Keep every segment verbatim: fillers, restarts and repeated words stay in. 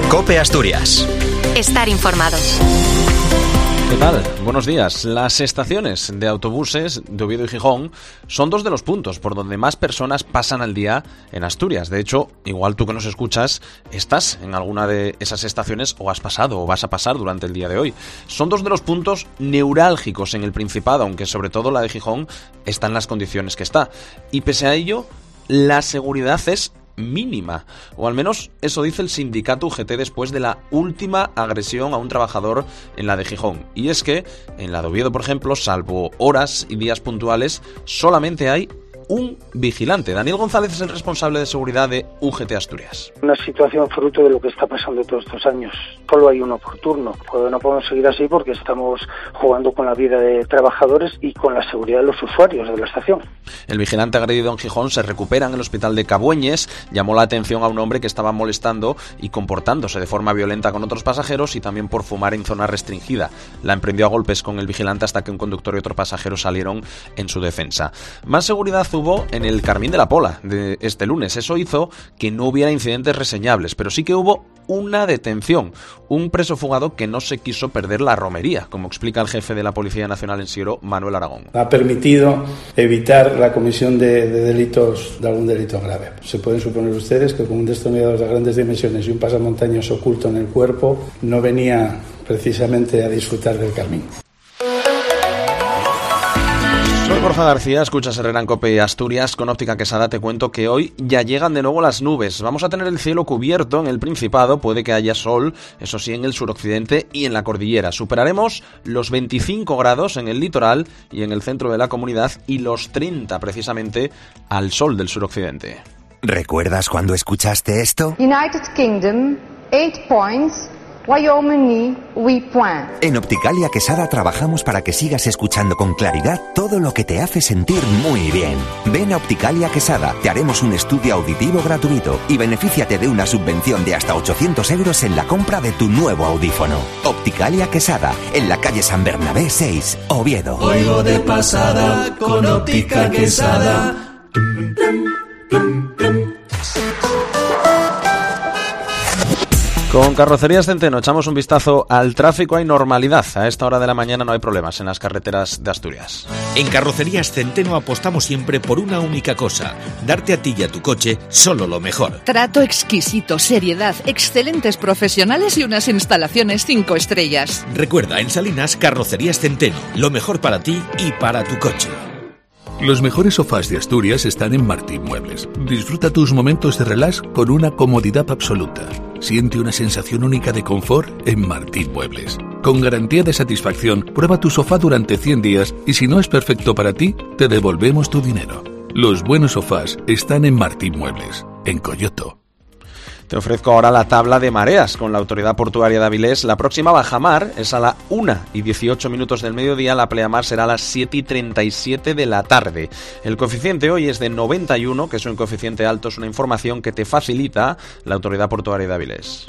COPE Asturias. Estar informados. ¿Qué tal? Buenos días. Las estaciones de autobuses de Oviedo y Gijón son dos de los puntos por donde más personas pasan al día en Asturias. De hecho, igual tú que nos escuchas, estás en alguna de esas estaciones o has pasado o vas a pasar durante el día de hoy. Son dos de los puntos neurálgicos en el Principado, aunque sobre todo la de Gijón está en las condiciones que está. Y pese a ello, la seguridad es mínima, o al menos eso dice el sindicato U G T después de la última agresión a un trabajador en la de Gijón. Y es que en la de Oviedo, por ejemplo, salvo horas y días puntuales, solamente hay un vigilante. Daniel González es el responsable de seguridad de U G T Asturias. Una situación fruto de lo que está pasando todos estos años. Solo hay uno por turno. Pues no podemos seguir así porque estamos jugando con la vida de trabajadores y con la seguridad de los usuarios de la estación. El vigilante agredido en Gijón se recupera en el hospital de Cabueñes. Llamó la atención a un hombre que estaba molestando y comportándose de forma violenta con otros pasajeros y también por fumar en zona restringida. La emprendió a golpes con el vigilante hasta que un conductor y otro pasajero salieron en su defensa. Más seguridad hubo en el Carmín de la Pola de este lunes. Eso hizo que no hubiera incidentes reseñables, pero sí que hubo una detención. Un preso fugado que no se quiso perder la romería, como explica el jefe de la Policía Nacional en Siero, Manuel Aragón. Ha permitido evitar la comisión de, de delitos, de algún delito grave. Se pueden suponer ustedes que con un destornillador de grandes dimensiones y un pasamontañas oculto en el cuerpo no venía precisamente a disfrutar del Carmín. Soy Borja García, escuchas Herrera en COPE y Asturias. Con Óptica Quesada te cuento que hoy ya llegan de nuevo las nubes. Vamos a tener el cielo cubierto en el Principado, puede que haya sol, eso sí, en el suroccidente y en la cordillera. Superaremos los veinticinco grados en el litoral y en el centro de la comunidad y los treinta precisamente al sol del suroccidente. ¿Recuerdas cuando escuchaste esto? United Kingdom, eight points. Wyoming, we point. En Opticalia Quesada trabajamos para que sigas escuchando con claridad todo lo que te hace sentir muy bien. Ven a Opticalia Quesada, te haremos un estudio auditivo gratuito y benefíciate de una subvención de hasta ochocientos euros en la compra de tu nuevo audífono. Opticalia Quesada, en la calle San Bernabé seis, Oviedo. Oigo de pasada con Óptica Quesada. Con Carrocerías Centeno echamos un vistazo al tráfico. Hay normalidad. A esta hora de la mañana no hay problemas en las carreteras de Asturias. En Carrocerías Centeno apostamos siempre por una única cosa: darte a ti y a tu coche solo lo mejor. Trato exquisito, seriedad, excelentes profesionales y unas instalaciones cinco estrellas. Recuerda, en Salinas, Carrocerías Centeno, lo mejor para ti y para tu coche. Los mejores sofás de Asturias están en Martín Muebles. Disfruta tus momentos de relax con una comodidad absoluta. Siente una sensación única de confort en Martín Muebles. Con garantía de satisfacción, prueba tu sofá durante cien días y si no es perfecto para ti, te devolvemos tu dinero. Los buenos sofás están en Martín Muebles, en Coyoto. Te ofrezco ahora la tabla de mareas con la Autoridad Portuaria de Avilés. La próxima bajamar es a la una y dieciocho minutos del mediodía, la pleamar será a las siete y treinta y siete de la tarde. El coeficiente hoy es de noventa y uno, que es un coeficiente alto, es una información que te facilita la Autoridad Portuaria de Avilés.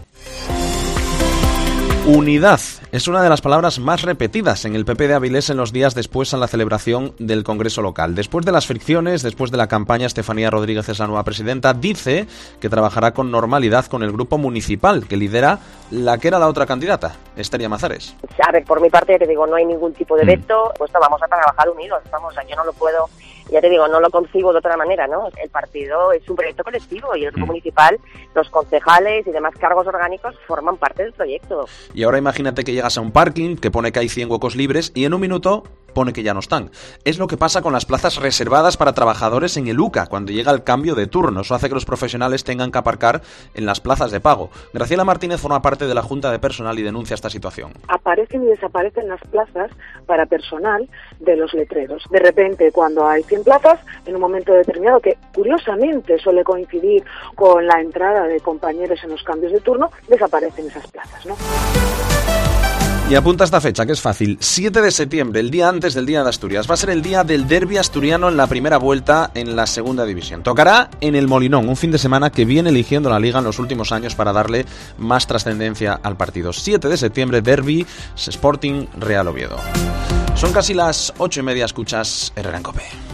Unidad es una de las palabras más repetidas en el P P de Avilés en los días después a la celebración del Congreso local. Después de las fricciones, después de la campaña, Estefanía Rodríguez es la nueva presidenta. Dice que trabajará con normalidad con el grupo municipal que lidera la que era la otra candidata, Ester Llamazares. A ver, por mi parte te digo, no hay ningún tipo de veto, pues vamos a trabajar unidos, vamos, yo no lo puedo, ya te digo, no lo concibo de otra manera, ¿no? El partido es un proyecto colectivo y el grupo mm. municipal, los concejales y demás cargos orgánicos forman parte del proyecto. Y ahora imagínate que llegas a un parking que pone que hay cien huecos libres y en un minuto pone que ya no están. Es lo que pasa con las plazas reservadas para trabajadores en el U C A cuando llega el cambio de turno. Eso hace que los profesionales tengan que aparcar en las plazas de pago. Graciela Martínez forma parte de la Junta de Personal y denuncia esta situación. Aparecen y desaparecen las plazas para personal de los letreros. De repente, cuando hay cien plazas, en un momento determinado, que curiosamente suele coincidir con la entrada de compañeros en los cambios de turno, desaparecen esas plazas, ¿no? Y apunta esta fecha, que es fácil. siete de septiembre, el día antes del Día de Asturias. Va a ser el día del derbi asturiano en la primera vuelta en la segunda división. Tocará en el Molinón, un fin de semana que viene eligiendo la Liga en los últimos años para darle más trascendencia al partido. siete de septiembre, derbi, Sporting Real Oviedo. Son casi las ocho y media, escuchas Herrera en COPE.